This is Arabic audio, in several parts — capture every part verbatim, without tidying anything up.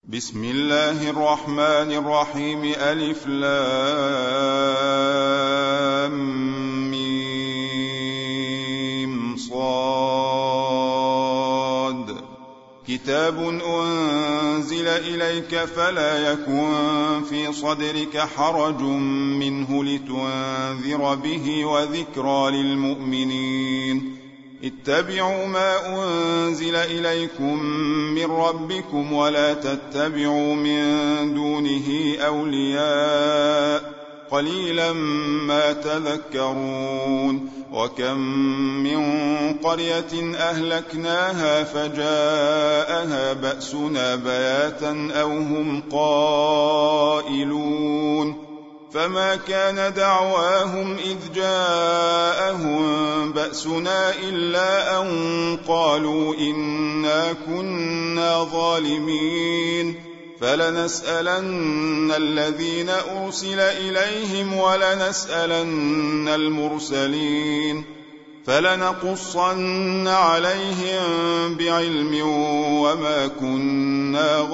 بسم الله الرحمن الرحيم. ألف لام ميم صاد. كتاب أنزل إليك فلا يكن في صدرك حرج منه لتنذر به وذكرى للمؤمنين. اتبعوا ما أنزل إليكم من ربكم ولا تتبعوا من دونه أولياء قليلا ما تذكرون. وكم من قرية أهلكناها فجاءها بأسنا بياتا أو هم قائلون. فما كان دعواهم إذ جاءهم بأسنا إلا أن قالوا إنا كنا ظالمين. فلنسألن الذين أرسل إليهم ولنسألن المرسلين. فلنقصن عليهم بعلم وما كنا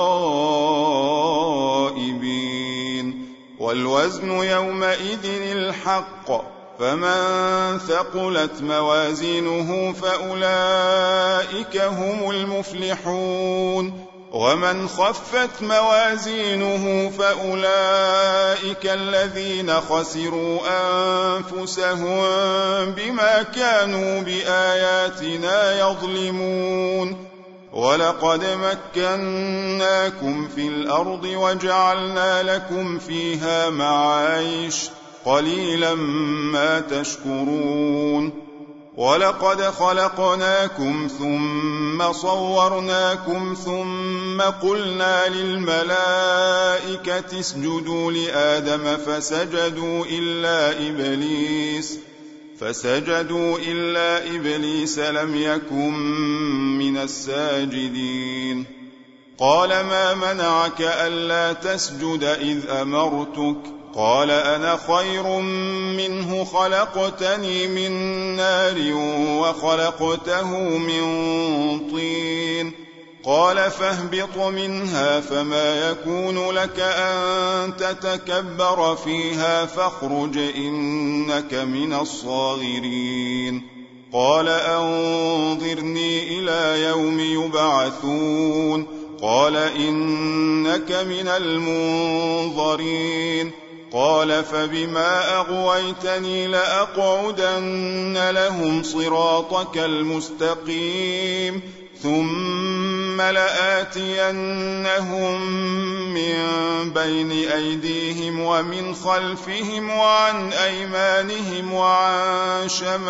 غائبين. والوزن يومئذ الحق. فمن ثقلت موازينه فأولئك هم المفلحون. ومن خفت موازينه فأولئك الذين خسروا أنفسهم بما كانوا بآياتنا يظلمون. ولقد مكناكم في الأرض وجعلنا لكم فيها معايش قليلا ما تشكرون. ولقد خلقناكم ثم صورناكم ثم قلنا للملائكة اسجدوا لآدم فسجدوا إلا إبليس فسجدوا إلا إبليس لم يكن من الساجدين. قال ما منعك ألا تسجد إذ أمرتك؟ قال أنا خير منه خلقتني من نار وخلقته من طين. قال فاهبط منها فما يكون لك أن تتكبر فيها فاخرج إنك من الصاغرين. قال أنظرني إلى يوم يبعثون. قال إنك من المنظرين. قال فبما أغويتني لأقعدن لهم صراطك المستقيم ثم لآتينهم من بين أيديهم ومن خلفهم وعن أيمانهم وعن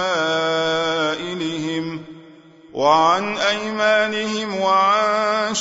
شمائلهم وعن أيمانهم وعن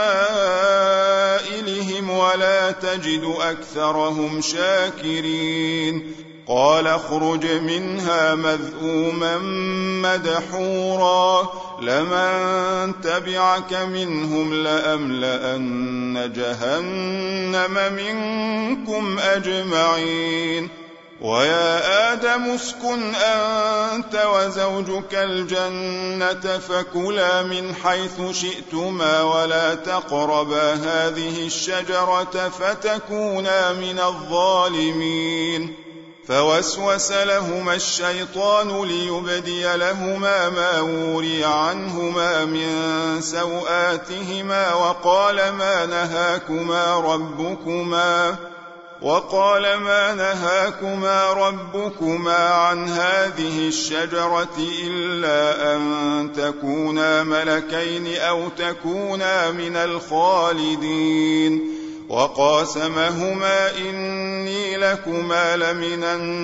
شمائلهم ولا تجد أكثرهم شاكرين. قال اخرج منها مذءوما مدحورا لمن تبعك منهم لأملأن جهنم منكم أجمعين. ويا آدم اسكن أنت وزوجك الجنة فكلا من حيث شئتما ولا تقربا هذه الشجرة فتكونا من الظالمين. فوسوس لهما الشيطان ليبدي لهما ما وري عنهما من سوآتهما وقال ما نهاكما ربكما وقال ما نهاكما ربكما عن هذه الشجرة إلا أن تكونا ملكين أو تكونا من الخالدين. وقاسمهما إني لكما لمن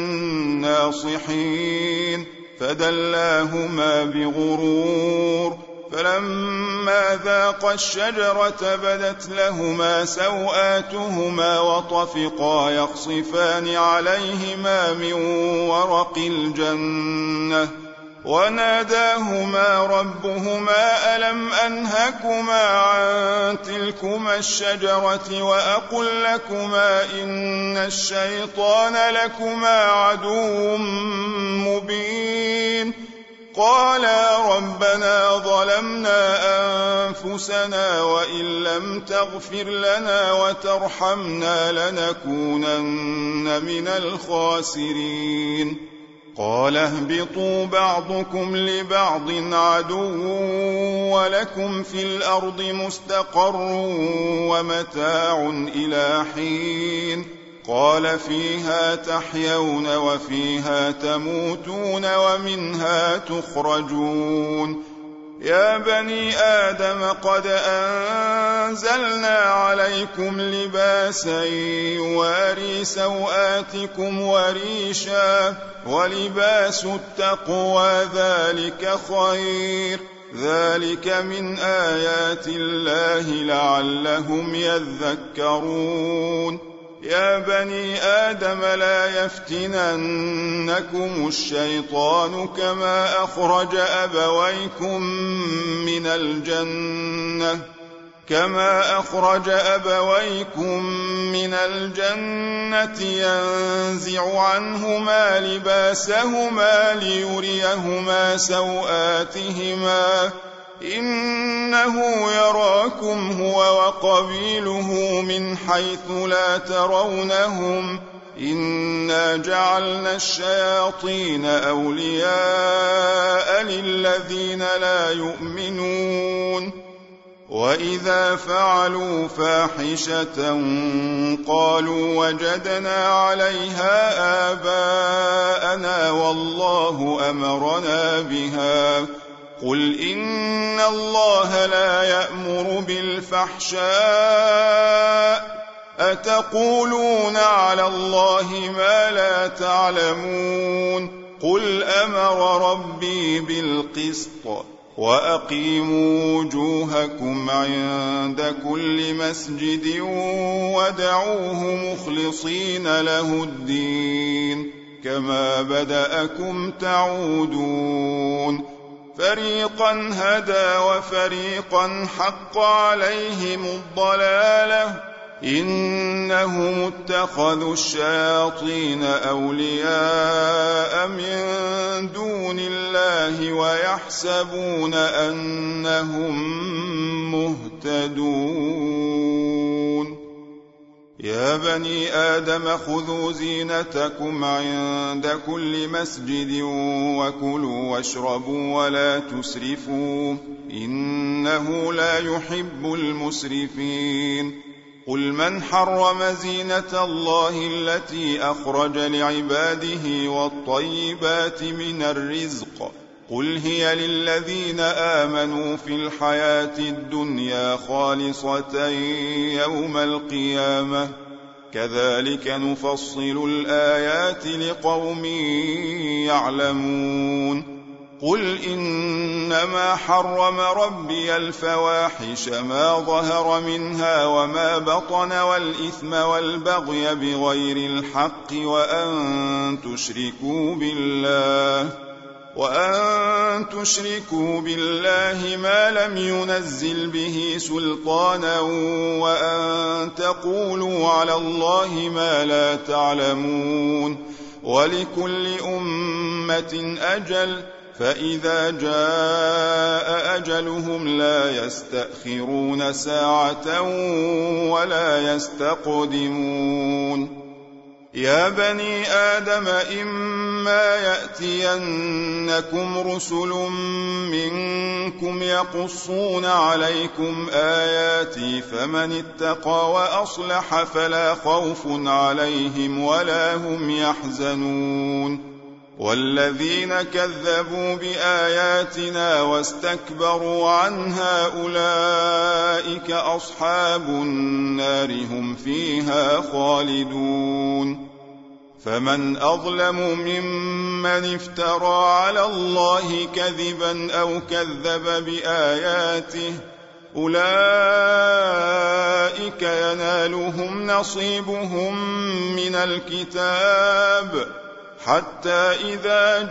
الناصحين. فدلاهما بغرور. فلما ذاقا الشجرة بدت لهما سوآتهما وطفقا يخصفان عليهما من ورق الجنة وناداهما ربهما ألم أنهكما عن تلكما الشجرة وأقل لكما إن الشيطان لكما عدو مبين. قالا ربنا ظلمنا أنفسنا وإن لم تغفر لنا وترحمنا لنكونن من الخاسرين قال اهبطوا بعضكم لبعض عدو ولكم في الأرض مستقر ومتاع إلى حين قال فيها تحيون وفيها تموتون ومنها تخرجون يا بني آدم قد أنزلنا عليكم لباسا يواري سوآتكم وريشا ولباس التقوى ذلك خير ذلك من آيات الله لعلهم يذكرون يا بني آدم لا يفتننكم الشيطان كما أخرج أبويكم من الجنة كما أخرج أبويكم من الجنة ينزع عنهما لباسهما ليريهما سوآتهما إنه يراكم هو وقبيله من حيث لا ترونهم إنا جعلنا الشياطين أولياء للذين لا يؤمنون وإذا فعلوا فاحشة قالوا وجدنا عليها آباءنا والله أمرنا بها قل إن الله لا يأمر بالفحشاء أتقولون على الله ما لا تعلمون قل أمر ربي بالقسط وأقيموا وجوهكم عند كل مسجد ودعوه مخلصين له الدين كما بدأكم تعودون فريقا هدى وفريقا حق عليهم الضلالة إنهم اتخذوا الشياطين أولياء من دون الله ويحسبون أنهم مهتدون يا بني آدم خذوا زينتكم عند كل مسجد وكلوا واشربوا ولا تسرفوا إنه لا يحب المسرفين قل من حرم زينة الله التي أخرج لعباده والطيبات من الرزق قل هي للذين آمنوا في الحياة الدنيا خالصة يوم القيامة كذلك نفصل الآيات لقوم يعلمون قل إنما حرم ربي الفواحش ما ظهر منها وما بطن والإثم والبغي بغير الحق وأن تشركوا بالله وأن تشركوا بالله ما لم ينزل به سلطانا وأن تقولوا على الله ما لا تعلمون ولكل أمة أجل فإذا جاء أجلهم لا يستأخرون ساعة ولا يستقدمون يا بني آدم إما يأتينكم رسل منكم يقصون عليكم آياتي فمن اتقى وأصلح فلا خوف عليهم ولا هم يحزنون والذين كذبوا بآياتنا واستكبروا عنها أولئك أصحاب النار هم فيها خالدون فمن أظلم ممن افترى على الله كذبا أو كذب بآياته أولئك ينالهم نصيبهم من الكتاب حتى إذا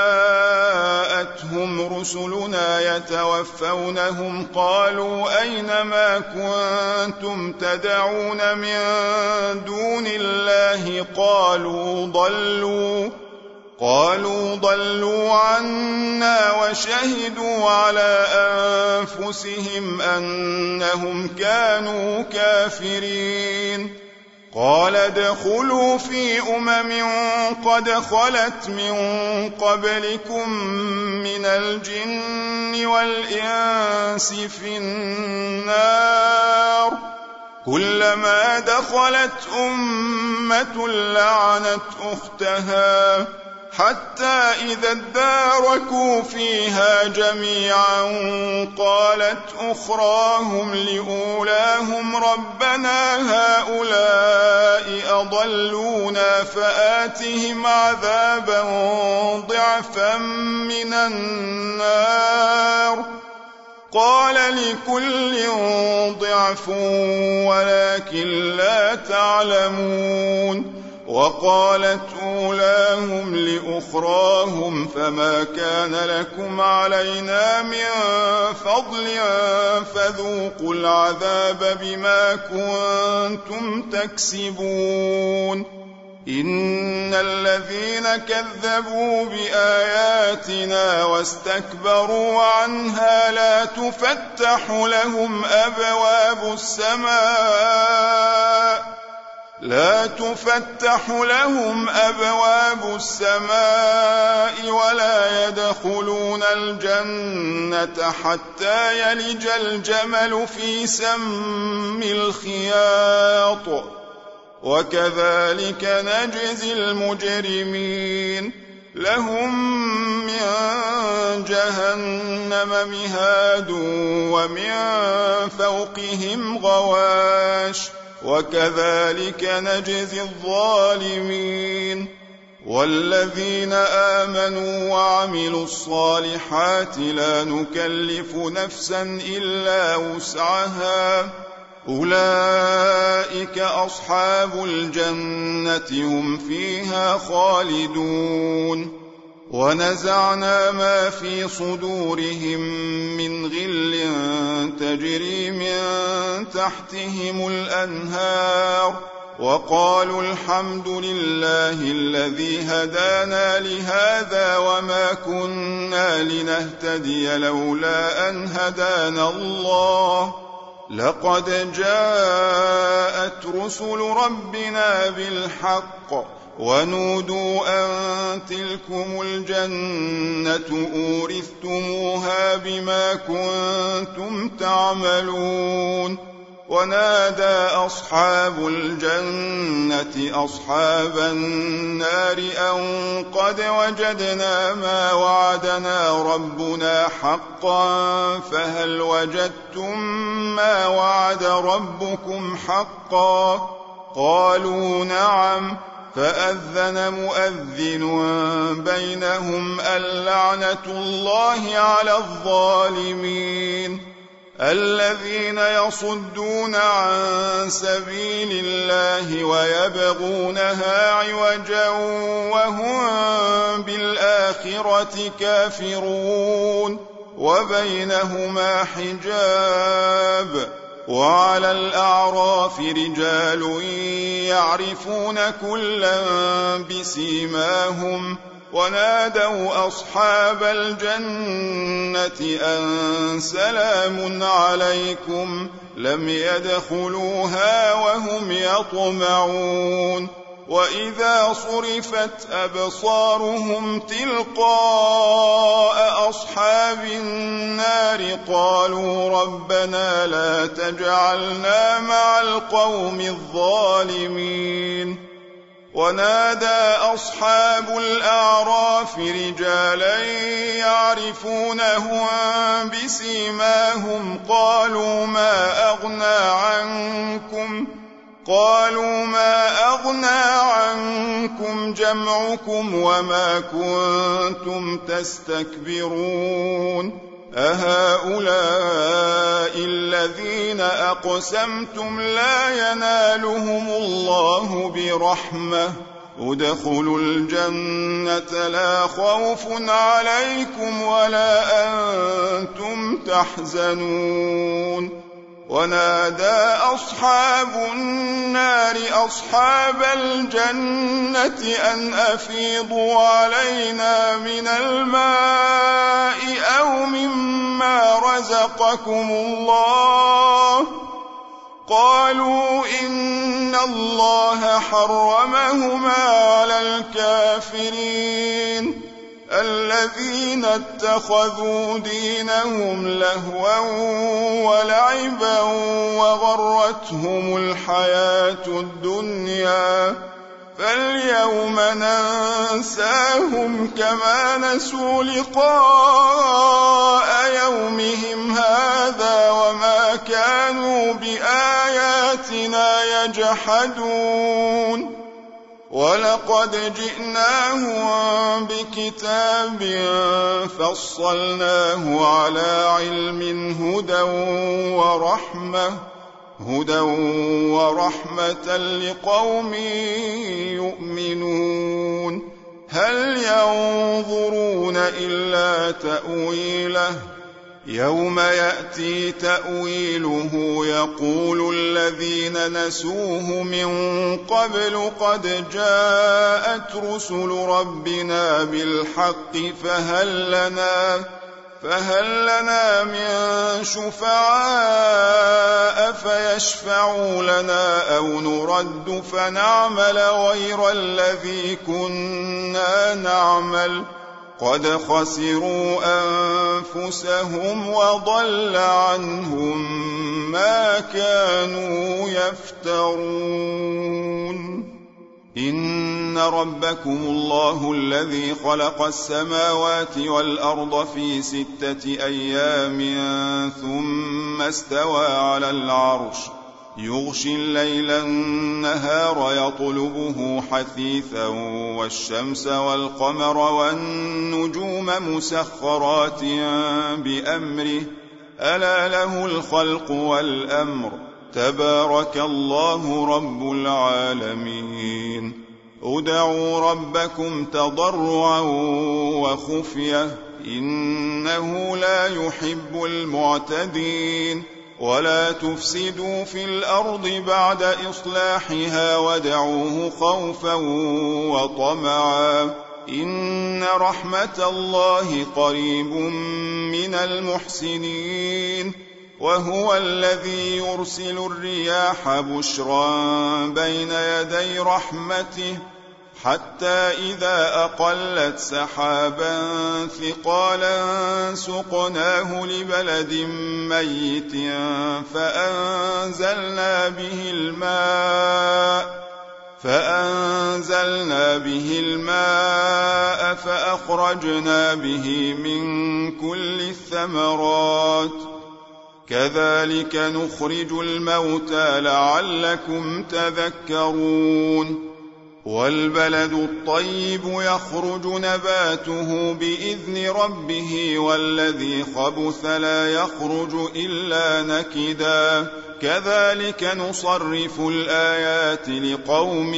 جاءتهم رسلنا يتوفونهم قالوا أين ما كنتم تدعون من دون الله قالوا ضلوا قالوا ضلوا عنا وشهدوا على أنفسهم أنهم كانوا كافرين. قال ادخلوا في أمم قد خلت من قبلكم من الجن والإنس في النار كلما دخلت أمة لعنت أختها حتى إذا اداركوا فيها جميعا قالت أخراهم لأولاهم ربنا هؤلاء أضلونا فآتهم عذابا ضعفا من النار قال لكل ضعف ولكن لا تعلمون. وقالت أولاهم لأخراهم فما كان لكم علينا من فضل فذوقوا العذاب بما كنتم تكسبون. إن الذين كذبوا بآياتنا واستكبروا عنها لا تفتح لهم أبواب السماء لا تفتح لهم أبواب السماء ولا يدخلون الجنة حتى يلج الجمل في سم الخياط وكذلك نجزي المجرمين. لهم من جهنم مهاد ومن فوقهم غواش وكذلك نجزي الظالمين. والذين آمنوا وعملوا الصالحات لا نكلف نفسا إلا وسعها أولئك أصحاب الجنة هم فيها خالدون. ونزعنا ما في صدورهم من غل تجري من تحتهم الأنهار وقالوا الحمد لله الذي هدانا لهذا وما كنا لنهتدي لولا أن هدانا الله لقد جاءت رسل ربنا بالحق ونودوا أن تلكم الجنة أورثتموها بما كنتم تعملون. ونادى أصحاب الجنة أصحاب النار أن قد وجدنا ما وعدنا ربنا حقا فهل وجدتم ما وعد ربكم حقا قالوا نعم فأذن مؤذن بينهم اللعنة الله على الظالمين الذين يصدون عن سبيل الله ويبغونها عوجا وهم بالآخرة كافرون وبينهما حجاب. وعلى الأعراف رجال يعرفون كلا بسيماهم ونادوا أصحاب الجنة أن سلام عليكم لم يدخلوها وهم يطمعون. وإذا صرفت أبصارهم تلقاء أصحاب النار قالوا ربنا لا تجعلنا مع القوم الظالمين. ونادى أصحاب الأعراف رجالا يعرفونهم بسيماهم قالوا ما أغنى عنكم قالوا ما أغنى عنكم جمعكم وما كنتم تستكبرون أهؤلاء الذين أقسمتم لا ينالهم الله برحمة ادخلوا الجنة لا خوف عليكم ولا أنتم تحزنون. ونادى أصحاب النار أصحاب الجنة أن أفيضوا علينا من الماء أو مما رزقكم الله. قالوا إن الله حرمهما على الكافرين الذين اتخذوا دينهم لهوا ولعبا وغرتهم الحياة الدنيا فاليوم ننساهم كما نسوا لقاء يومهم هذا وما كانوا بآياتنا يجحدون. ولقد جئناهم بكتاب فصلناه على علم هدى ورحمة هدى ورحمة لقوم يؤمنون. هل ينظرون إلا تأويله يوم يأتي تأويله يقول الذين نسوه من قبل قد جاءت رسل ربنا بالحق فهل لنا فهل لنا من شفعاء فيشفعوا لنا أو نرد فنعمل غير الذي كنا نعمل قد خسروا أنفسهم وضل عنهم ما كانوا يفترون. إن ربكم الله الذي خلق السماوات والأرض في ستة أيام ثم استوى على العرش يغشي الليل النهار يطلبه حثيثا والشمس والقمر والنجوم مسخرات بأمره ألا له الخلق والأمر تبارك الله رب العالمين. ادعوا ربكم تضرعا وخفية إنه لا يحب المعتدين. ولا تفسدوا في الأرض بعد إصلاحها وادعوه خوفا وطمعا إن رحمة الله قريب من المحسنين. وهو الذي يرسل الرياح بشرا بين يدي رحمته حتى إذا أقلت سحابا ثقالا سقناه لبلد ميت فأنزلنا به الماء فأنزلنا به الماء فأخرجنا به من كل الثمرات كذلك نخرج الموتى لعلكم تذكرون. والبلد الطيب يخرج نباته بإذن ربه والذي خبث لا يخرج إلا نكدا كذلك نصرف الآيات لقوم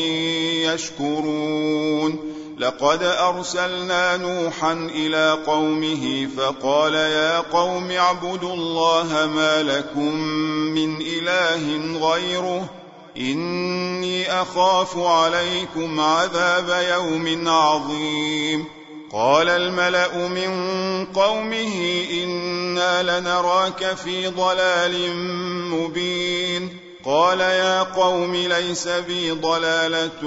يشكرون. لقد أرسلنا نوحا إلى قومه فقال يا قوم اعبدوا الله ما لكم من إله غيره إني أخاف عليكم عذاب يوم عظيم. قال الملأ من قومه إنا لنراك في ضلال مبين. قال يا قوم ليس بي ضلالة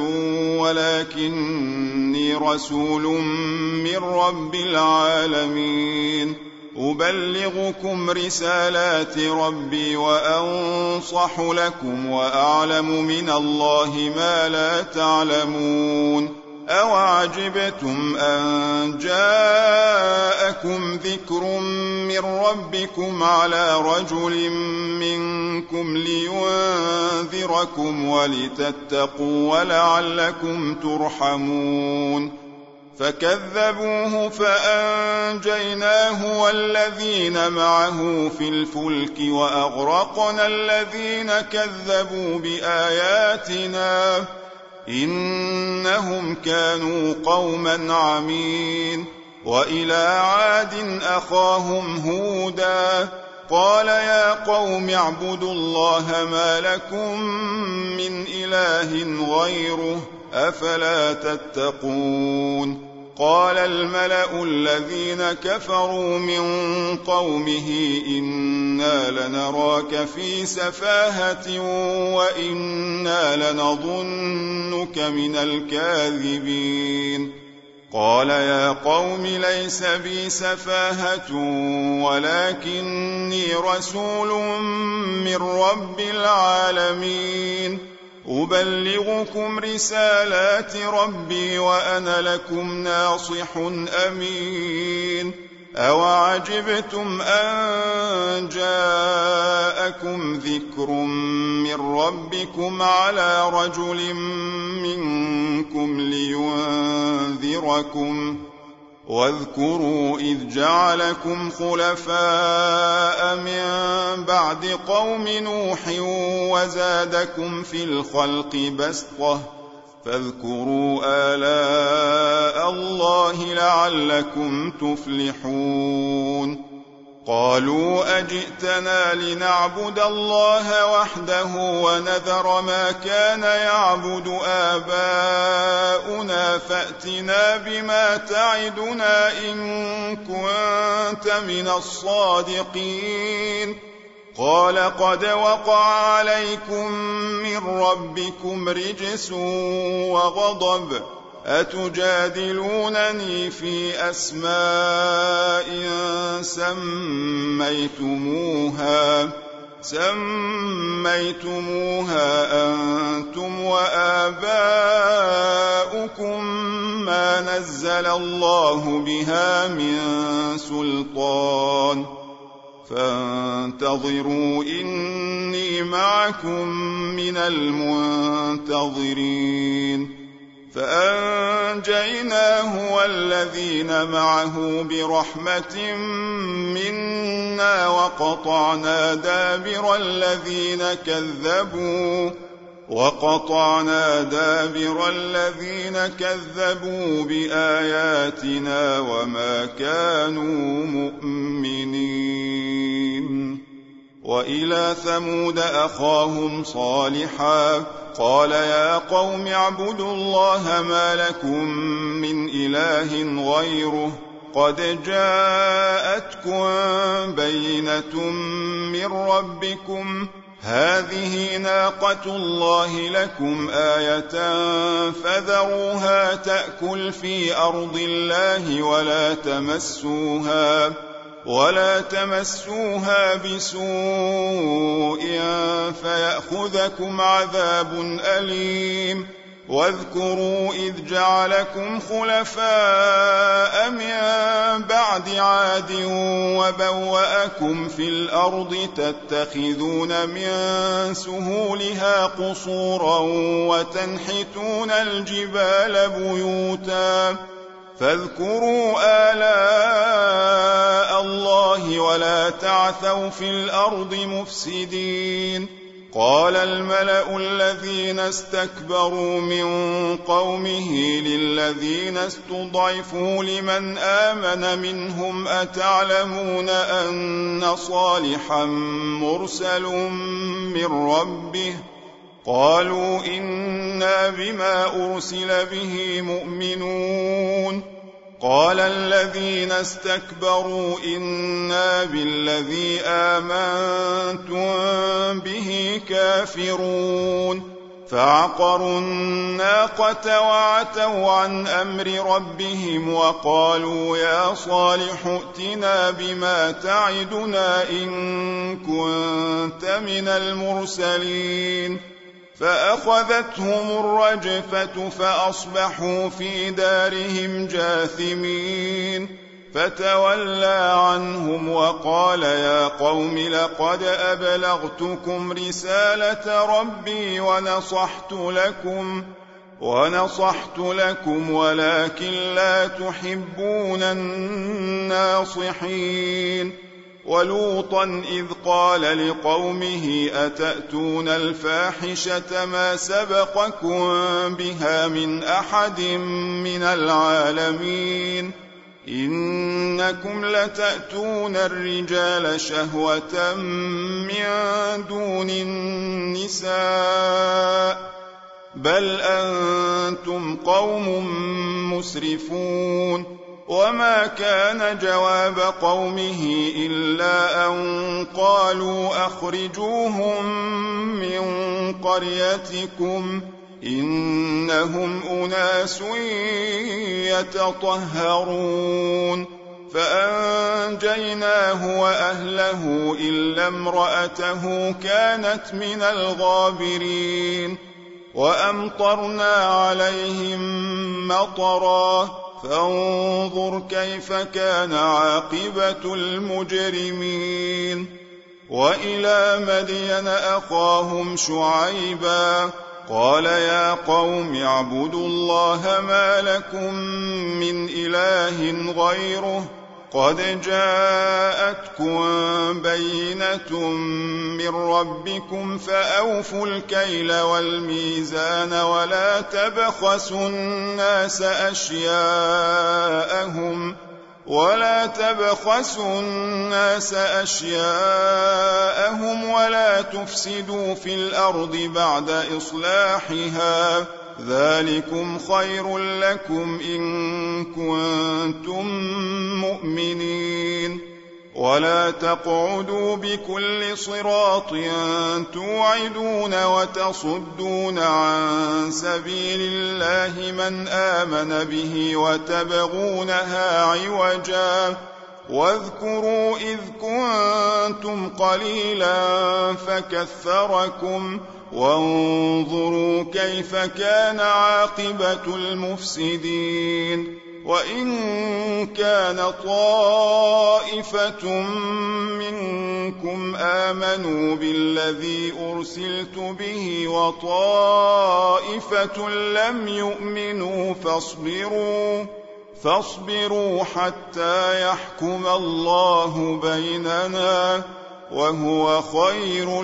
ولكني رسول من رب العالمين أبلغكم رسالات ربي وأنصح لكم وأعلم من الله ما لا تعلمون. أوعجبتم أن جاءكم ذكر من ربكم على رجل منكم لينذركم ولتتقوا ولعلكم ترحمون. فكذبوه فأنجيناه والذين معه في الفلك وأغرقنا الذين كذبوا بآياتنا إنهم كانوا قوما عمين. وإلى عاد أخاهم هودا قال يا قوم اعبدوا الله ما لكم من إله غيره أفلا تتقون قال الملأ الذين كفروا من قومه إنا لنراك في سفاهة وإنا لنظنك من الكاذبين قال يا قوم ليس بي سفاهة ولكني رسول من رب العالمين أبلغكم رسالات ربي وأنا لكم ناصح أمين أوعجبتم أن جاءكم ذكر من ربكم على رجل منكم لينذركم واذكروا إذ جعلكم خلفاء من بعد قوم نوح وزادكم في الخلق بسطة فاذكروا آلاء الله لعلكم تفلحون قالوا أجئتنا لنعبد الله وحده ونذر ما كان يعبد آباؤنا فأتنا بما تعدنا إن كنت من الصادقين قال قد وقع عليكم من ربكم رجس وغضب أتجادلونني في أسماء سميتموها سميتموها أنتم وآباؤكم ما نزل الله بها من سلطان فانتظروا إني معكم من المنتظرين فأنجيناه والذين معه برحمة منا وقطعنا دابر الذين كذبوا وقطعنا دابر الذين كذبوا بآياتنا وما كانوا مؤمنين وإلى ثمود أخاهم صالحا قال يا قوم اعبدوا الله ما لكم من إله غيره قد جاءتكم بينة من ربكم هذه ناقة الله لكم آية فذروها تأكل في أرض الله ولا تمسوها ولا تمسوها بسوء فيأخذكم عذاب أليم واذكروا إذ جعلكم خلفاء من بعد عاد وبوأكم في الأرض تتخذون من سهولها قصورا وتنحتون الجبال بيوتا فاذكروا آلاء الله ولا تعثوا في الأرض مفسدين قال الملأ الذين استكبروا من قومه للذين استضعفوا لمن آمن منهم أتعلمون أن صالحا مرسل من ربه قالوا إنا بما أرسل به مؤمنون قال الذين استكبروا إنا بالذي آمنتم به كافرون فعقروا الناقة وعتوا عن أمر ربهم وقالوا يا صالح ائتنا بما تعدنا إن كنت من المرسلين فأخذتهم الرجفة فأصبحوا في دارهم جاثمين فتولى عنهم وقال يا قوم لقد أبلغتكم رسالة ربي ونصحت لكم ونصحت لكم ولكن لا تحبون الناصحين ولوطا إذ قال لقومه أتأتون الفاحشة ما سبقكم بها من أحد من العالمين إنكم لتأتون الرجال شهوة من دون النساء بل أنتم قوم مسرفون. وما كان جواب قومه إلا أن قالوا أخرجوهم من قريتكم إنهم أناس يتطهرون. فأنجيناه وأهله إلا امرأته كانت من الغابرين. وأمطرنا عليهم مطرا فانظر كيف كان عاقبة المجرمين. وإلى مدين أخاهم شعيبا قال يا قوم اعبدوا الله ما لكم من إله غيره قد جاءتكم بينة من ربكم فأوفوا الكيل والميزان ولا تبخسوا الناس أشياءهم ولا تبخسوا الناس أشياءهم ولا تفسدوا في الأرض بعد إصلاحها ذلكم خير لكم إن كنتم مؤمنين. ولا تقعدوا بكل صراط توعدون وتصدون عن سبيل الله من آمن به وتبغونها عوجا واذكروا إذ كنتم قليلا فكثركم وانظروا كيف كان عاقبة المفسدين. وإن كان طائفة منكم آمنوا بالذي أرسلت به وطائفة لم يؤمنوا فاصبروا فاصبروا حتى يحكم الله بيننا وهو خير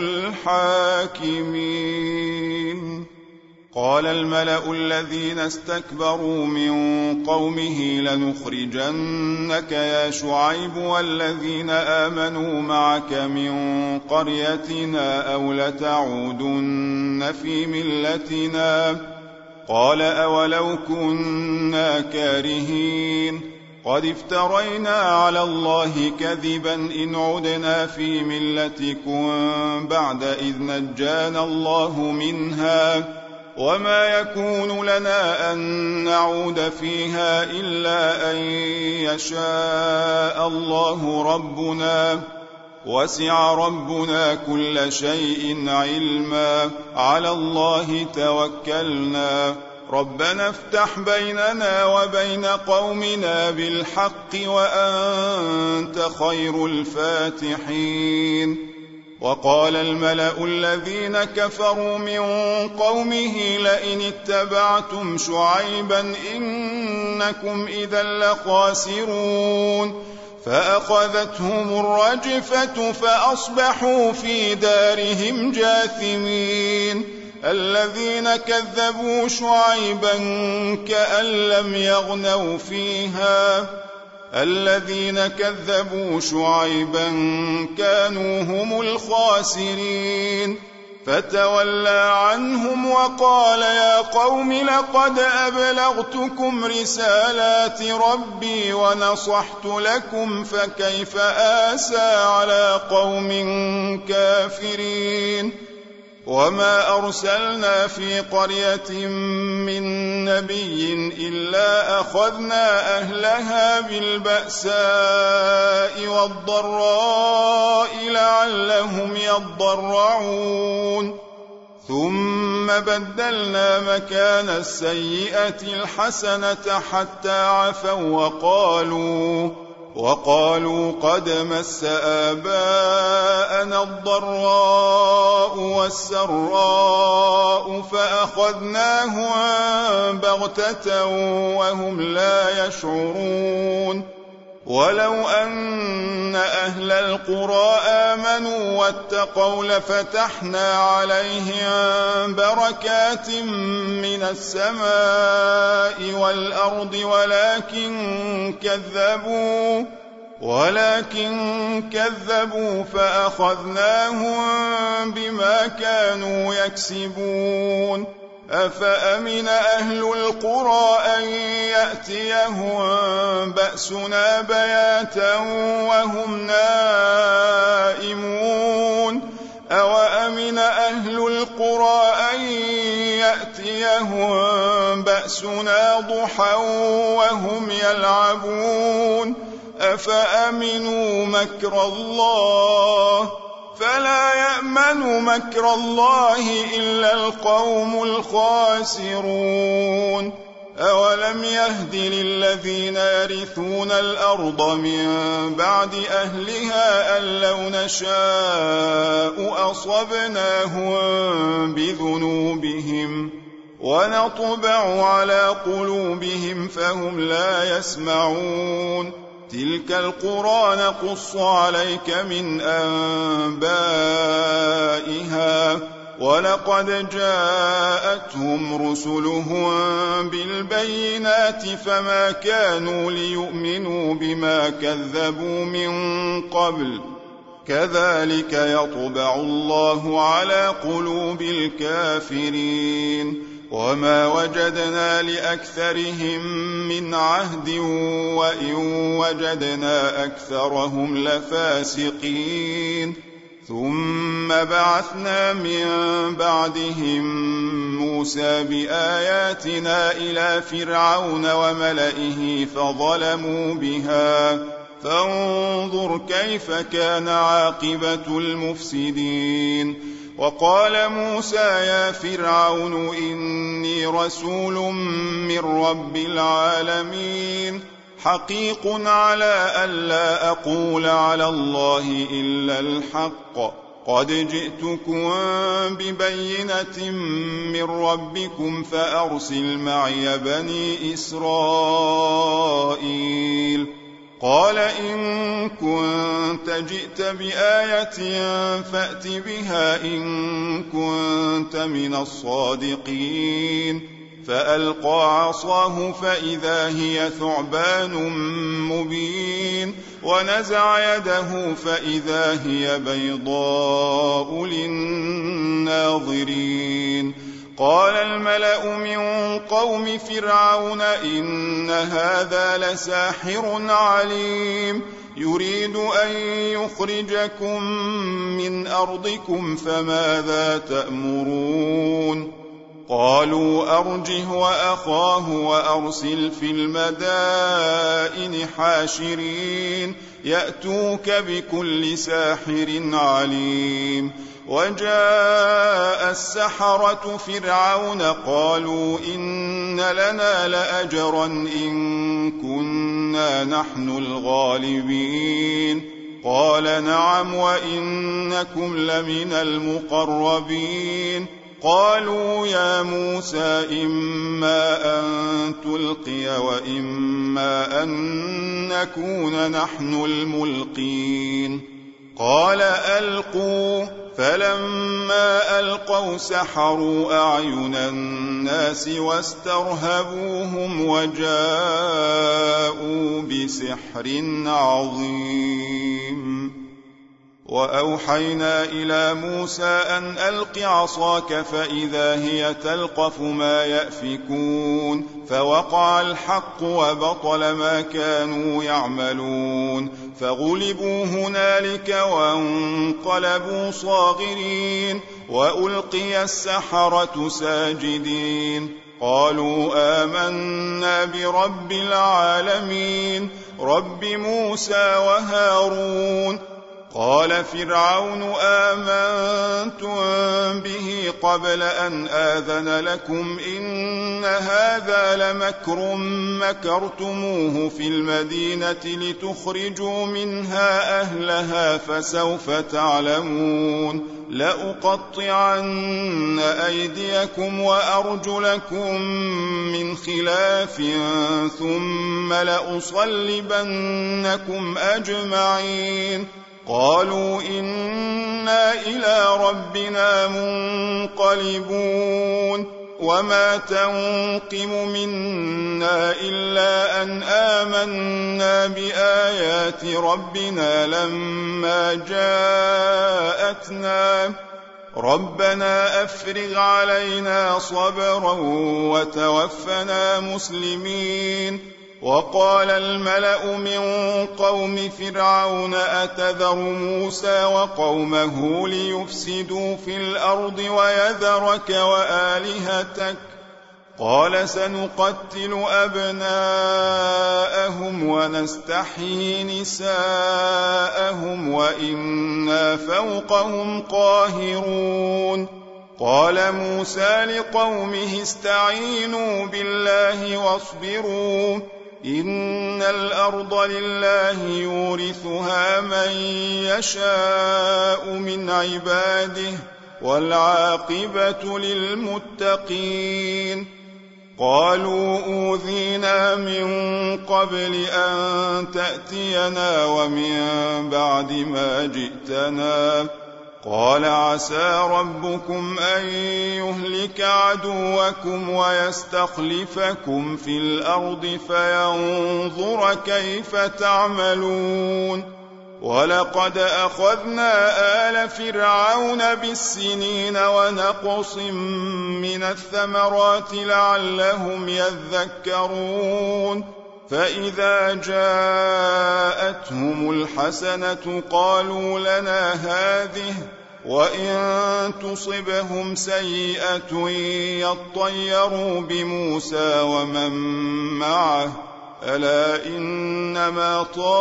الحاكمين. قال الملأ الذين استكبروا من قومه لنخرجنك يا شعيب والذين آمنوا معك من قريتنا أو لتعودن في ملتنا قال أولو كنا كارهين قد افترينا على الله كذبا إن عدنا في ملتكم بعد إذ نجانا الله منها وما يكون لنا أن نعود فيها إلا أن يشاء الله ربنا وسع ربنا كل شيء علما على الله توكلنا ربنا افتح بيننا وبين قومنا بالحق وأنت خير الفاتحين. وقال الملأ الذين كفروا من قومه لئن اتبعتم شعيبا إنكم إذا لخاسرون فأخذتهم الرجفة فأصبحوا في دارهم جاثمين. الذين كذبوا شعيبا كأن لم يغنوا فيها الذين كذبوا شعيبا كانوا هم الخاسرين. فتولى عنهم وقال يا قوم لقد أبلغتكم رسالات ربي ونصحت لكم فكيف آسى على قوم كافرين. وما أرسلنا في قرية من نبي إلا أخذنا أهلها بالبأساء والضراء لعلهم يضرعون ثم بدلنا مكان السيئة الحسنة حتى عفوا وقالوا وقالوا قد مس آباءنا الضراء والسراء فأخذناهم بغتة وهم لا يشعرون. ولو أن أهل القرى آمنوا واتقوا لفتحنا عليهم بركات من السماء والأرض ولكن كذبوا ولكن كذبوا فأخذناهم بما كانوا يكسبون. أفأمن أهل القرى أن يأتيهم بأسنا بياتا وهم نائمون أوأمن أهل القرى أن يأتيهم بأسنا ضحى وهم يلعبون أفأمنوا مكر الله فلا يأمن مكر الله إلا القوم الخاسرون. أولم يهد للذين يرثون الأرض من بعد أهلها أن لو نشاء أصبناهم بذنوبهم ونطبع على قلوبهم فهم لا يسمعون. تلك القرى نقص عليك من أنبائها ولقد جاءتهم رسلهم بالبينات فما كانوا ليؤمنوا بما كذبوا من قبل كذلك يطبع الله على قلوب الكافرين. وما وجدنا لأكثرهم من عهد وإن وجدنا أكثرهم لفاسقين. ثم بعثنا من بعدهم موسى بآياتنا إلى فرعون وملئه فظلموا بها فانظر كيف كان عاقبة المفسدين. وقال موسى يا فرعون إني رسول من رب العالمين حقيق على ألا أقول على الله إلا الحق قد جئتكم ببينة من ربكم فأرسل معي بني إسرائيل. قال إن كنت جئت بآية فأت بها إن كنت من الصادقين. فألقى عصاه فإذا هي ثعبان مبين ونزع يده فإذا هي بيضاء للناظرين. قال الملأ من قوم فرعون إن هذا لساحر عليم يريد أن يخرجكم من أرضكم فماذا تأمرون. قالوا أرجه وأخاه وأرسل في المدائن حاشرين يأتوك بكل ساحر عليم. وجاء السحرة فرعون قالوا إن لنا لأجرا إن كنا نحن الغالبين. قال نعم وإنكم لمن المقربين. قالوا يا موسى إما أن تلقي وإما أن نكون نحن الملقين. قال ألقوا فلما ألقوا سحروا أعين الناس واسترهبوهم وجاءوا بسحر عظيم. وأوحينا إلى موسى أن ألق عصاك فإذا هي تلقف ما يأفكون فوقع الحق وبطل ما كانوا يعملون فغلبوا هنالك وانقلبوا صاغرين وألقي السحرة ساجدين قالوا آمنا برب العالمين رب موسى وهارون. قال فرعون آمنتم به قبل أن آذن لكم إن هذا لمكر مكرتموه في المدينة لتخرجوا منها أهلها فسوف تعلمون لأقطعن أيديكم وأرجلكم من خلاف ثم لأصلبنكم أجمعين قالوا إنا إلى ربنا منقلبون وما تنقم منا إلا أن آمنا بآيات ربنا لما جاءتنا ربنا أفرغ علينا صبرا وتوفنا مسلمين وقال الملأ من قوم فرعون أتذر موسى وقومه ليفسدوا في الأرض ويذرك وآلهتك قال سنقتل أبناءهم ونستحيي نساءهم وإنا فوقهم قاهرون قال موسى لقومه استعينوا بالله واصبروا إن الأرض لله يورثها من يشاء من عباده والعاقبة للمتقين قالوا أوذينا من قبل أن تأتينا ومن بعد ما جئتنا قال عسى ربكم أن يهلك عدوكم ويستخلفكم في الأرض فينظر كيف تعملون ولقد أخذنا آل فرعون بالسنين ونقص من الثمرات لعلهم يذكرون فإذا جاءتهم الحسنة قالوا لنا هذه وإن تصبهم سيئة يطيروا بموسى ومن معه ألا إنما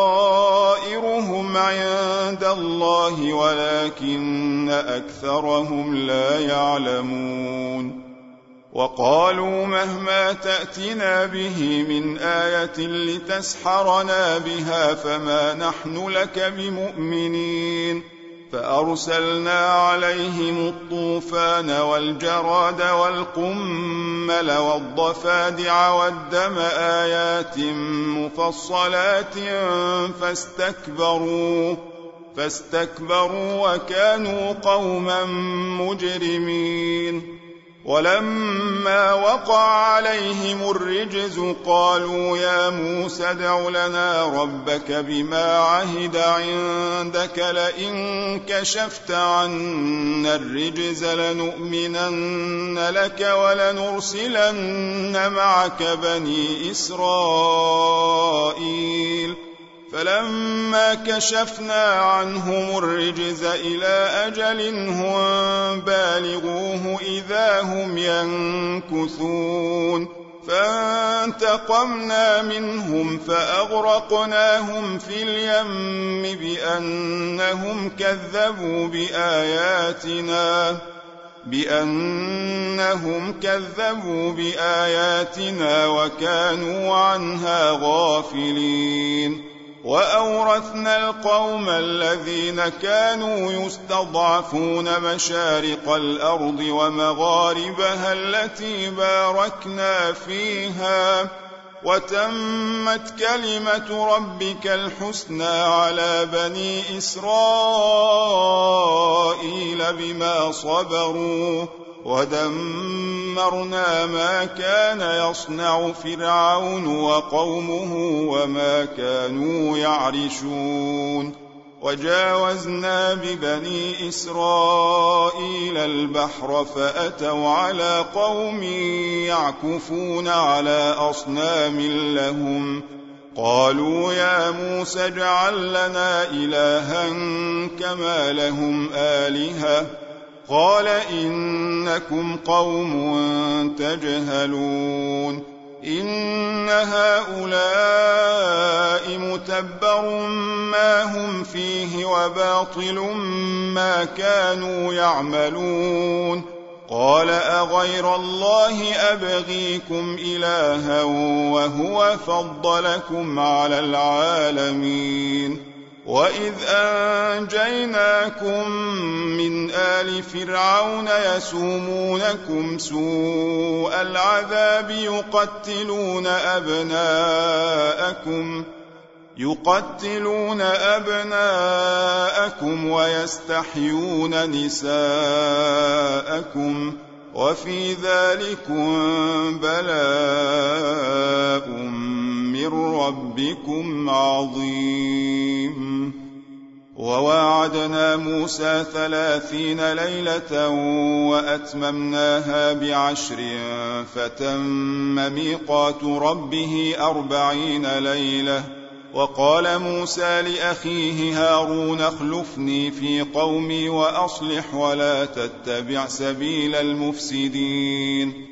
طائرهم عند الله ولكن أكثرهم لا يعلمون وقالوا مهما تأتنا به من آية لتسحرنا بها فما نحن لك بمؤمنين فأرسلنا عليهم الطوفان والجراد والقمل والضفادع والدم آيات مفصلات فاستكبروا فاستكبروا وكانوا قوما مجرمين ولما وقع عليهم الرجز قالوا يا موسى ادع لنا ربك بما عهد عندك لئن كشفت عنا الرجز لنؤمنن لك ولنرسلن معك بني إسرائيل فلما كشفنا عنهم الرجز إلى أجل هم بالغوه إذا هم ينكثون فانتقمنا منهم فأغرقناهم في اليم بأنهم كذبوا بآياتنا بأنهم كذبوا بآياتنا وكانوا عنها غافلين وأورثنا القوم الذين كانوا يستضعفون مشارق الأرض ومغاربها التي باركنا فيها وتمت كلمة ربك الحسنى على بني إسرائيل بما صبروا ودمرنا ما كان يصنع فرعون وقومه وما كانوا يعرشون وجاوزنا ببني إسرائيل البحر فأتوا على قوم يعكفون على أصنام لهم قالوا يا موسى اجعل لنا إلها كما لهم آلهة قال إنكم قوم تجهلون إن هؤلاء متبر ما هم فيه وباطل ما كانوا يعملون قال أغير الله أبغيكم إلها وهو فضلكم على العالمين وإذ أنجيناكم من آل فرعون يسومونكم سوء العذاب يقتلون أبناءكم يقتلون أبناءكم ويستحيون نساءكم وفي ذلكم بلاء من ربكم عظيم وواعدنا موسى ثلاثين ليلة وأتممناها بعشر فتم ميقات ربه أربعين ليلة وقال موسى لأخيه هارون اخلفني في قومي وأصلح ولا تتبع سبيل المفسدين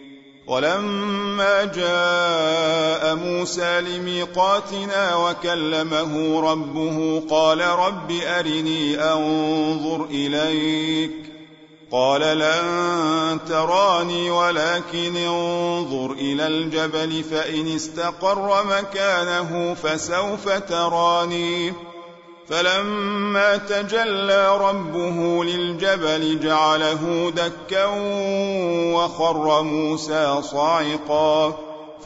ولما جاء موسى لميقاتنا وكلمه ربه قال رب أرني أنظر إليك قال لن تراني ولكن انظر إلى الجبل فإن استقر مكانه فسوف تراني فلما تجلى ربه للجبل جعله دكا وخر موسى صاعقا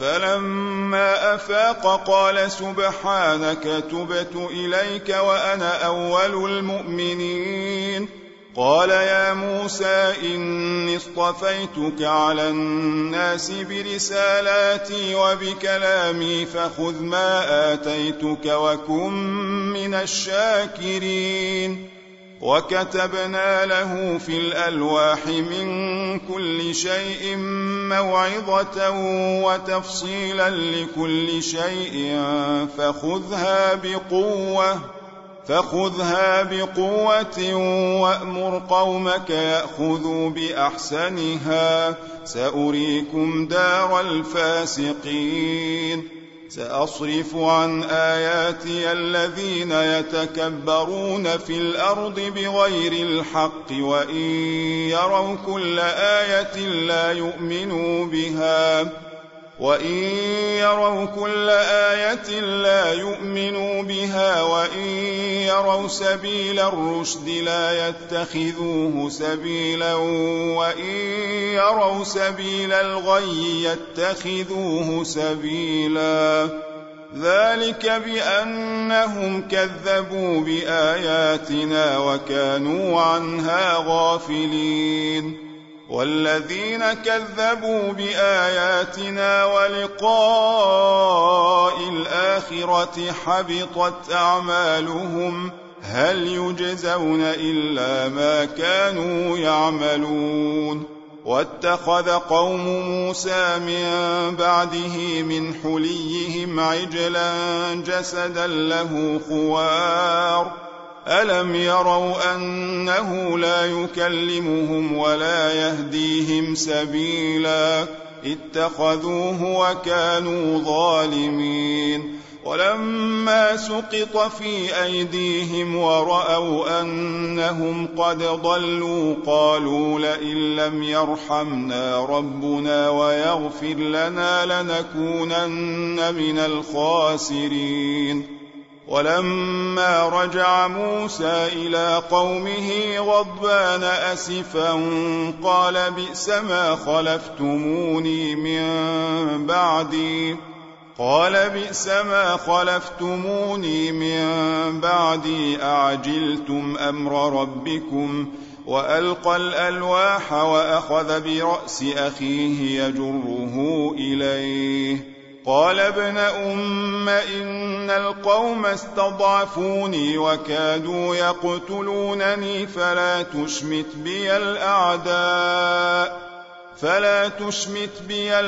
فلما أفاق قال سبحانك تبت إليك وأنا أول المؤمنين قال يا موسى إني اصطفيتك على الناس برسالاتي وبكلامي فخذ ما آتيتك وكن من الشاكرين وكتبنا له في الألواح من كل شيء موعظة وتفصيلا لكل شيء فخذها بقوة فخذها بقوة وأمر قومك يأخذوا بأحسنها سأريكم دار الفاسقين سأصرف عن آياتي الذين يتكبرون في الأرض بغير الحق وإن يروا كل آية لا يؤمنوا بها وإن يروا كل آية لا يؤمنوا بها وإن يروا سبيل الرشد لا يتخذوه سبيلا وإن يروا سبيل الغي يتخذوه سبيلا ذلك بأنهم كذبوا بآياتنا وكانوا عنها غافلين والذين كذبوا بآياتنا ولقاء الآخرة حبطت أعمالهم هل يجزون إلا ما كانوا يعملون واتخذ قوم موسى من بعده من حليهم عجلا جسدا له خوار ألم يروا أنه لا يكلمهم ولا يهديهم سبيلا اتخذوه وكانوا ظالمين ولما سقط في أيديهم ورأوا أنهم قد ضلوا قالوا لئن لم يرحمنا ربنا ويغفر لنا لنكونن من الخاسرين ولما رجع موسى إلى قومه غضبان أسفا قال بئس ما خلفتموني من بعدي قال بئس ما خلفتموني من بعدي أعجلتم أمر ربكم وألقى الألواح وأخذ برأس أخيه يجره إليه قال ابن أم إن القوم استضعفوني وكادوا يقتلونني فلا تشمت بي الأعداء فلا تشمت بي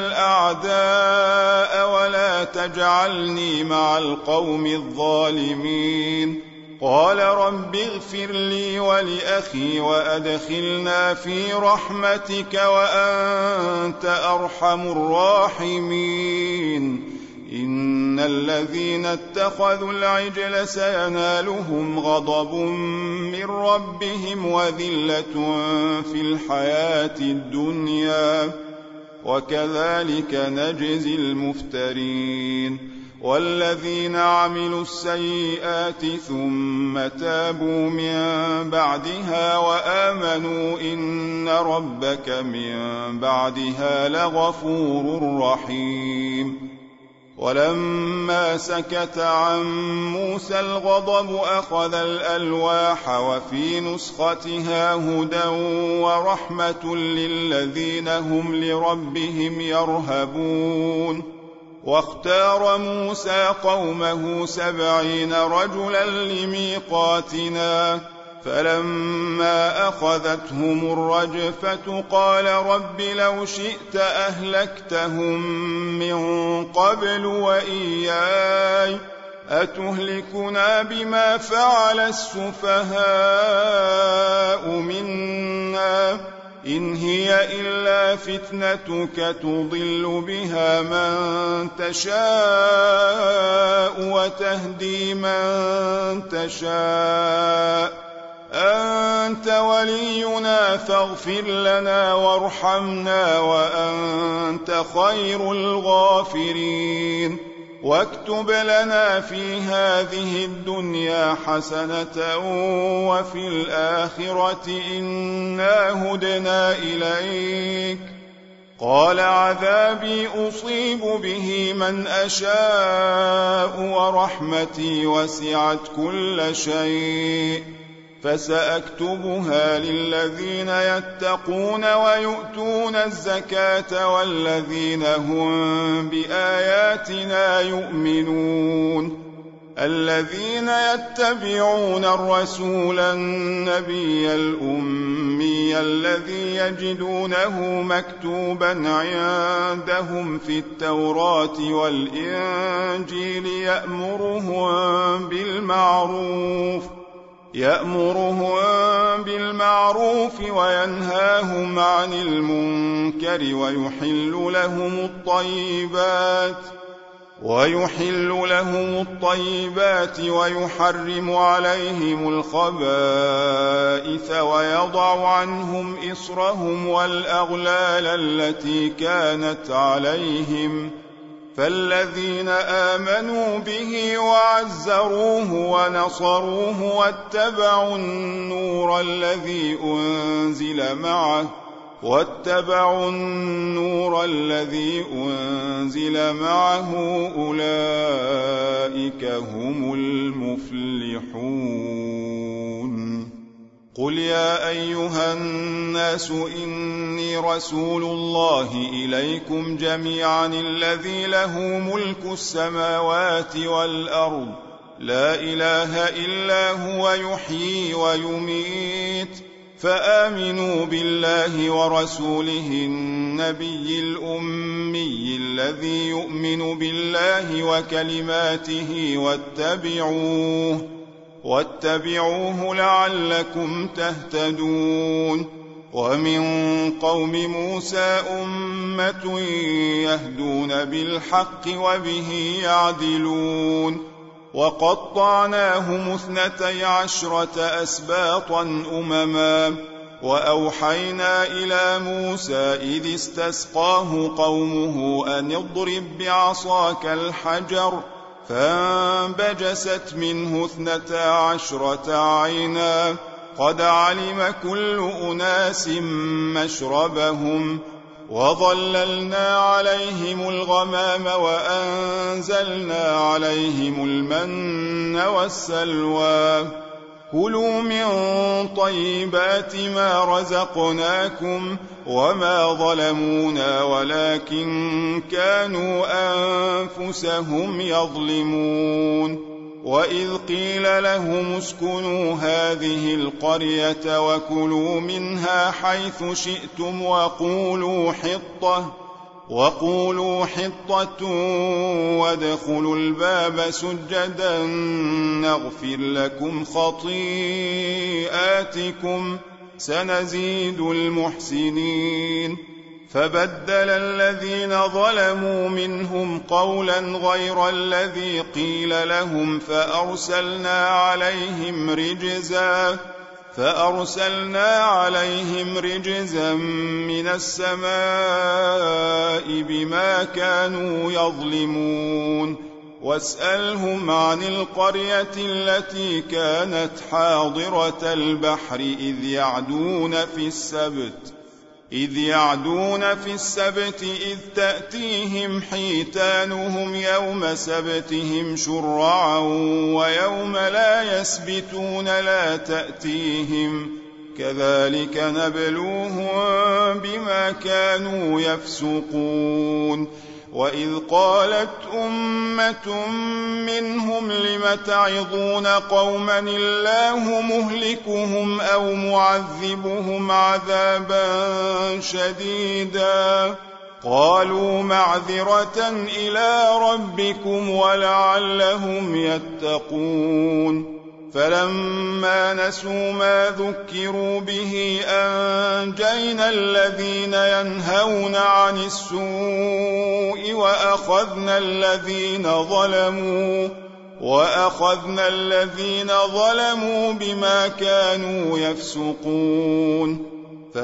الأعداء ولا تجعلني مع القوم الظالمين قال رب اغفر لي ولأخي وأدخلنا في رحمتك وأنت أرحم الراحمين إن الذين اتخذوا العجل سينالهم غضب من ربهم وذلة في الحياة الدنيا وكذلك نجزي المفترين والذين عملوا السيئات ثم تابوا من بعدها وآمنوا إن ربك من بعدها لغفور رحيم ولما سكت عن موسى الغضب أخذ الألواح وفي نسختها هدى ورحمة للذين هم لربهم يرهبون واختار موسى قومه سبعين رجلا لميقاتنا فلما أخذتهم الرجفة قال رب لو شئت أهلكتهم من قبل وإياي أتهلكنا بما فعل السفهاء منا إن هي إلا فتنتك تضل بها من تشاء وتهدي من تشاء أنت ولينا فاغفر لنا وارحمنا وأنت خير الغافرين واكتب لنا في هذه الدنيا حسنة وفي الآخرة إنا هدنا إليك قال عذابي أصيب به من أشاء ورحمتي وسعت كل شيء فسأكتبها للذين يتقون ويؤتون الزكاة والذين هم بآياتنا يؤمنون الذين يتبعون الرسول النبي الأمي الذي يجدونه مكتوبا عندهم في التوراة والإنجيل يأمرهم بالمعروف يأمرهم بالمعروف وينهاهم عن المنكر ويحل لهم الطيبات ويحل لهم الطيبات ويحرم عليهم الخبائث ويضع عنهم إصرهم والأغلال التي كانت عليهم فالذين آمنوا به وعزروه ونصروه واتبعوا النور الذي أنزل معه واتبعوا النور الذي أنزل معه أولئك هم المفلحون قل يا أيها الناس إني رسول الله إليكم جميعا الذي له ملك السماوات والأرض لا إله إلا هو يحيي ويميت فآمنوا بالله ورسوله النبي الأمي الذي يؤمن بالله وكلماته واتبعوه واتبعوه لعلكم تهتدون ومن قوم موسى أمة يهدون بالحق وبه يعدلون وقطعناهم اثنتي عشرة أسباطا أمما وأوحينا إلى موسى إذ استسقاه قومه أن اضرب بعصاك الحجر فانبجست منه اثنتا عشرة عينا قد علم كل أناس مشربهم وظللنا عليهم الغمام وأنزلنا عليهم المن والسلوى كلوا من طيبات ما رزقناكم وما ظلمونا ولكن كانوا أنفسهم يظلمون وإذ قيل لهم اسكنوا هذه القرية وكلوا منها حيث شئتم وقولوا حطة وقولوا حطة وادخلوا الباب سجدا نغفر لكم خطيئاتكم سنزيد المحسنين. فبدل الذين ظلموا منهم قولا غير الذي قيل لهم فأرسلنا عليهم رجزا فأرسلنا عليهم رجزا من السماء بما كانوا يظلمون. واسألهم عن القرية التي كانت حاضرة البحر إذ يعدون في السبت إذ يعدون في السبت إذ تأتيهم حيتانهم يوم سبتهم شرعا ويوم لا يسبتون لا تأتيهم كذلك نبلوهم بما كانوا يفسقون. وإذ قالت أمة منهم لم تعظون قوما الله مهلكهم أو معذبهم عذابا شديدا قالوا معذرة إلى ربكم ولعلهم يتقون. فلما نسوا ما ذكروا به أنجينا الذين ينهون عن السوء وأخذنا الذين ظلموا وأخذنا الذين ظلموا بما كانوا يفسقون.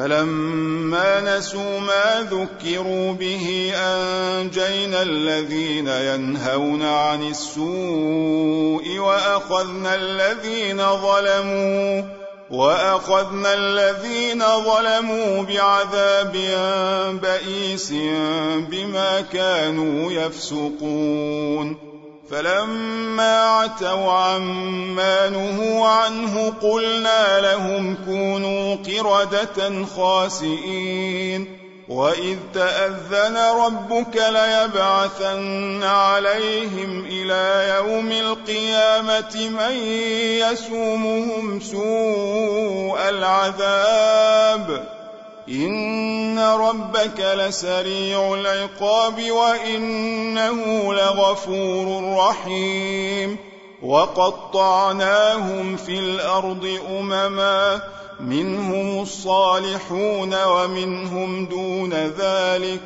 فلما نسوا ما ذكروا به أنجينا الذين ينهون عن السوء وأخذنا الذين ظلموا وأخذنا الذين ظلموا بعذاب بئيس بما كانوا يفسقون. فلما عتوا عما نهوا عنه قلنا لهم كونوا قردة خاسئين. وإذ تأذن ربك ليبعثن عليهم إلى يوم القيامة من يسومهم سوء العذاب إن ربك لسريع العقاب وإنه لغفور رحيم. وقطعناهم في الأرض أمما منهم الصالحون ومنهم دون ذلك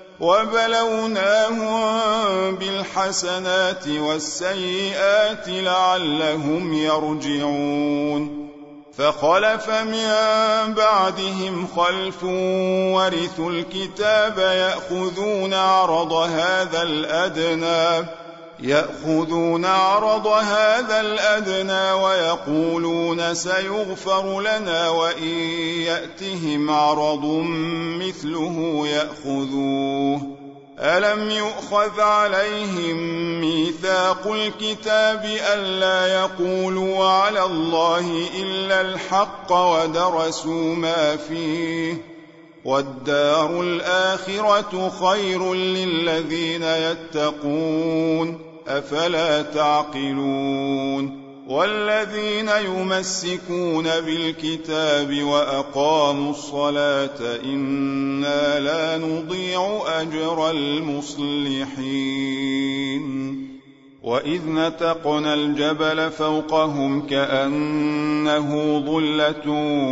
وبلوناهم بالحسنات والسيئات لعلهم يرجعون. فخلف من بعدهم خلف ورثوا الكتاب يأخذون عرض هذا الأدنى يأخذون عرض هذا الأدنى ويقولون سيغفر لنا وإن يأتهم عرض مثله يأخذوه. ألم يؤخذ عليهم ميثاق الكتاب ألا يقولوا على الله إلا الحق ودرسوا ما فيه والدار الآخرة خير للذين يتقون أفلا تعقلون. والذين يمسكون بالكتاب وأقاموا الصلاة إنا لا نضيع أجر المصلحين. وإذ نتقنا الجبل فوقهم كأنه ظلة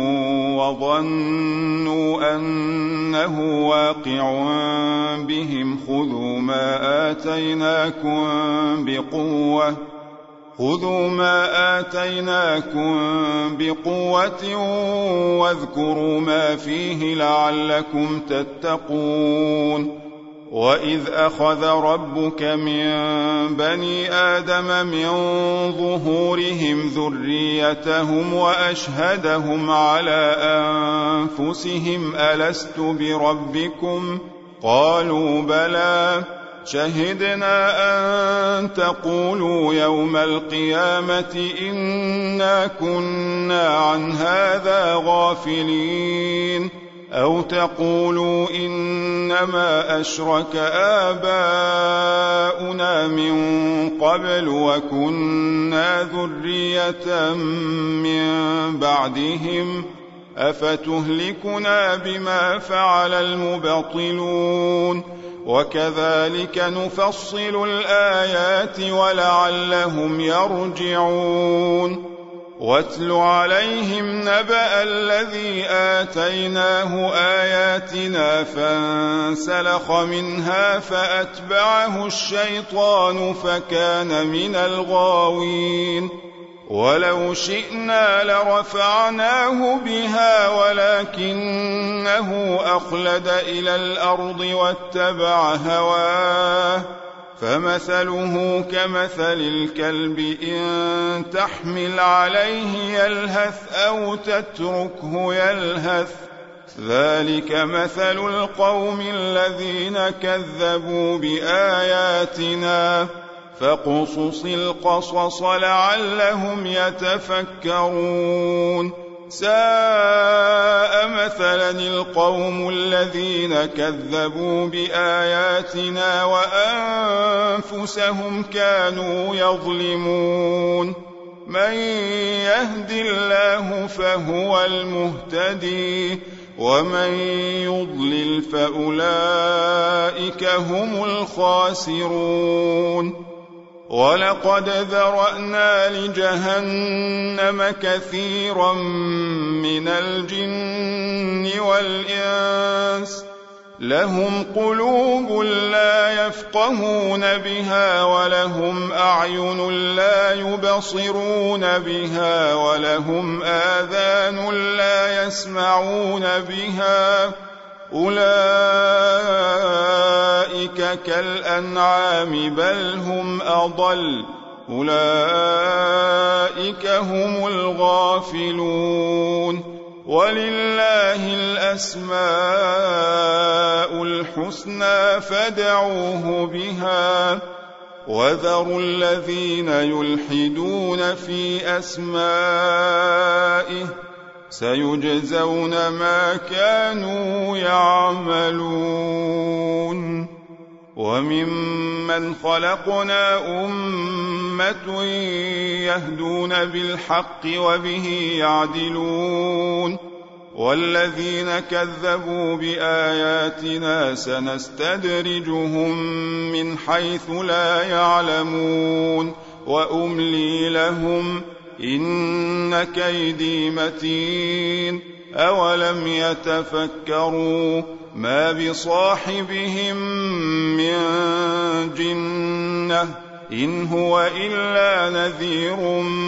وظنوا أنه واقع بهم خذوا ما آتيناكم بقوة خذوا ما آتيناكم بقوة واذكروا ما فيه لعلكم تتقون. وإذ أخذ ربك من بني آدم من ظهورهم ذريتهم وأشهدهم على أنفسهم ألست بربكم قالوا بلى شهدنا أن تقولوا يوم القيامة إنا كنا عن هذا غافلين أو تقولوا إنما أشرك آباؤنا من قبل وكنا ذرية من بعدهم أفتهلكنا بما فعل المبطلون وكذلك نفصل الآيات ولعلهم يرجعون واتل عليهم نبأ الذي آتيناه آياتنا فانسلخ منها فأتبعه الشيطان فكان من الغاوين ولو شئنا لرفعناه بها ولكنه أخلد إلى الأرض واتبع هواه فمثله كمثل الكلب إن تحمل عليه يلهث أو تتركه يلهث ذلك مثل القوم الذين كذبوا بآياتنا فاقصص القصص لعلهم يتفكرون ساء مثلا القوم الذين كذبوا بآياتنا وأنفسهم كانوا يظلمون من يهد الله فهو المهتدي ومن يضلل فأولئك هم الخاسرون ولقد ذرأنا لجهنم كثيرا من الجن والإنس لهم قلوب لا يفقهون بها ولهم أعين لا يبصرون بها ولهم آذان لا يسمعون بها أولئك كالأنعام بل هم أضل أولئك هم الغافلون ولله الأسماء الحسنى فادعوه بها وذروا الذين يلحدون في أسمائه سيجزون ما كانوا يعملون وممن خلقنا أمة يهدون بالحق وبه يعدلون والذين كذبوا بآياتنا سنستدرجهم من حيث لا يعلمون وأملي لهم إن كيدي متين أولم يتفكروا ما بصاحبهم من جنة إن هو إلا نذير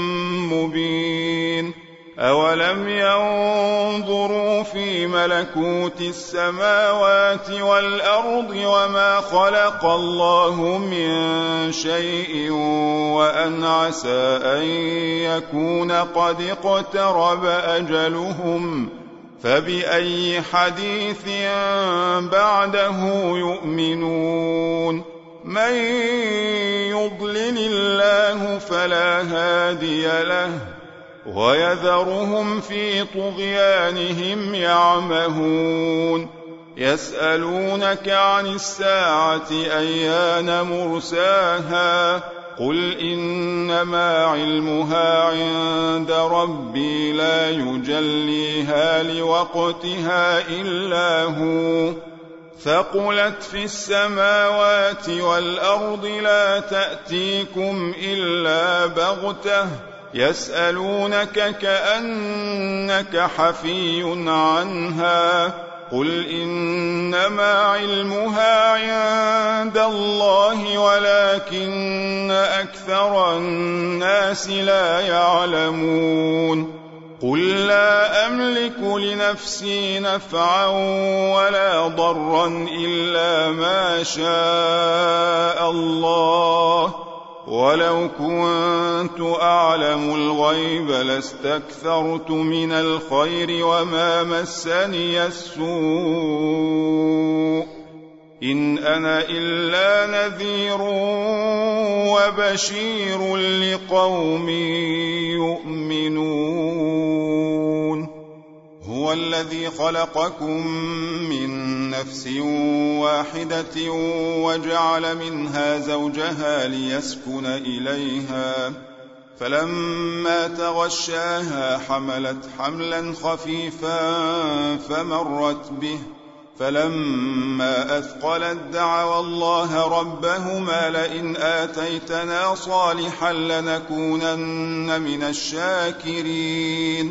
مبين أولم ينظروا في ملكوت السماوات والأرض وما خلق الله من شيء وأن عسى أن يكون قد اقترب أجلهم فبأي حديث بعده يؤمنون من يضلل الله فلا هادي له ويذرهم في طغيانهم يعمهون يسألونك عن الساعة أيان مرساها قل إنما علمها عند ربي لا يجليها لوقتها إلا هو ثقلت في السماوات والأرض لا تأتيكم إلا بغتة يسألونك كأنك حفي عنها قل إنما علمها عند الله ولكن أكثر الناس لا يعلمون قل لا أملك لنفسي نفعا ولا ضرا إلا ما شاء الله ولو كنت أعلم الغيب لاستكثرت من الخير وما مسني السوء إن أنا إلا نذير وبشير لقوم يؤمنون هو الذي خلقكم من نفس واحدة وجعل منها زوجها ليسكن إليها فلما تغشاها حملت حملا خفيفا فمرت به فلما أثقلت دعوا الله ربهما لئن آتيتنا صالحا لنكونن من الشاكرين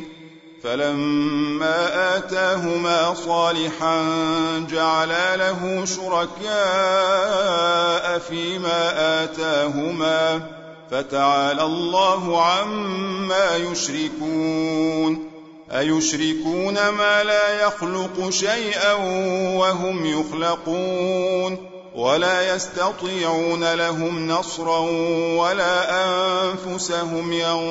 فلما آتاهما صالحا جعلا له شركاء فيما آتاهما فتعالى الله عما يشركون أيشركون ما لا يخلق شيئا وهم يخلقون ولا يستطيعون لهم نصرا ولا أنفسهم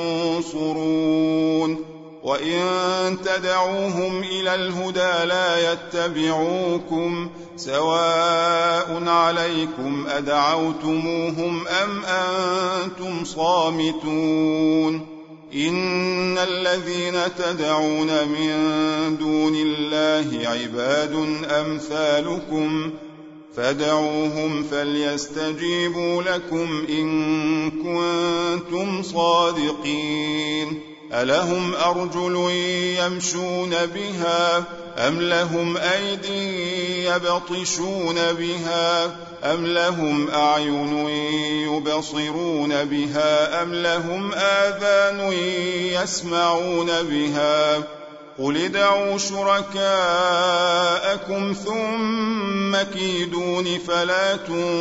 ينصرون وإن تدعوهم إلى الهدى لا يتبعوكم سواء عليكم أدعوتموهم أم أنتم صامتون إن الذين تدعون من دون الله عباد أمثالكم فادعوهم فليستجيبوا لكم إن كنتم صادقين ألهم أرجل يمشون بها أم لهم أيدي يبطشون بها أم لهم أعين يبصرون بها أم لهم آذان يسمعون بها قل ادعوا شركاءكم ثم كيدون فلا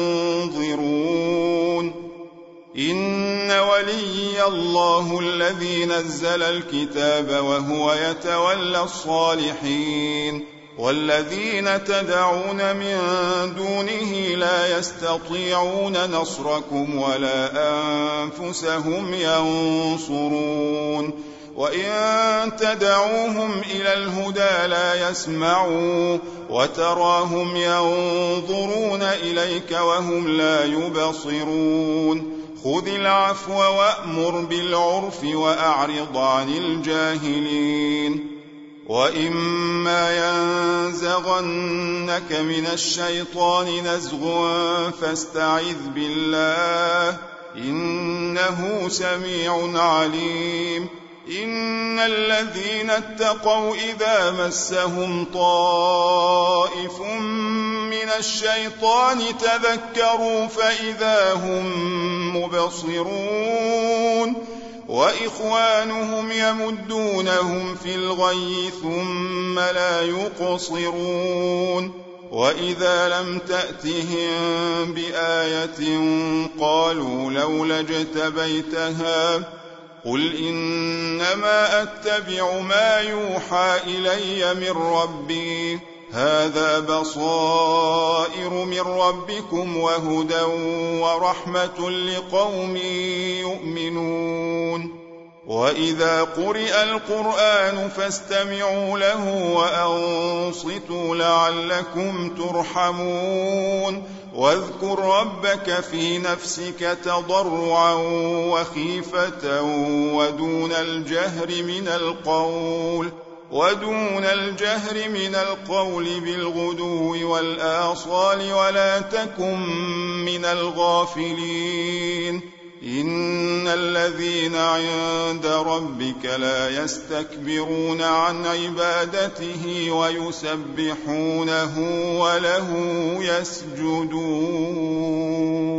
تنظرون إن وليي الله الذي نزل الكتاب وهو يتولى الصالحين والذين تدعون من دونه لا يستطيعون نصركم ولا أنفسهم ينصرون وإن تدعوهم إلى الهدى لا يسمعوا وتراهم ينظرون إليك وهم لا يبصرون خذ العفو وأمر بالعرف وأعرض عن الجاهلين وإما ينزغنك من الشيطان نزغ فاستعذ بالله إنه سميع عليم إن الذين اتقوا إذا مسهم طائف من الشيطان تذكروا فإذا هم مبصرون وإخوانهم يمدونهم في الغي ثم لا يقصرون وإذا لم تأتهم بآية قالوا لولا اجتبيتها قل إنما أتبع ما يوحى إلي من ربي هذا بصائر من ربكم وهدى ورحمة لقوم يؤمنون وإذا قرئ القرآن فاستمعوا له وأنصتوا لعلكم ترحمون واذكر ربك في نفسك تضرعا وخيفة ودون الجهر من القول ودون الجهر من القول بالغدو والآصال ولا تكن من الغافلين إن الذين عند ربك لا يستكبرون عن عبادته ويسبحونه وله يسجدون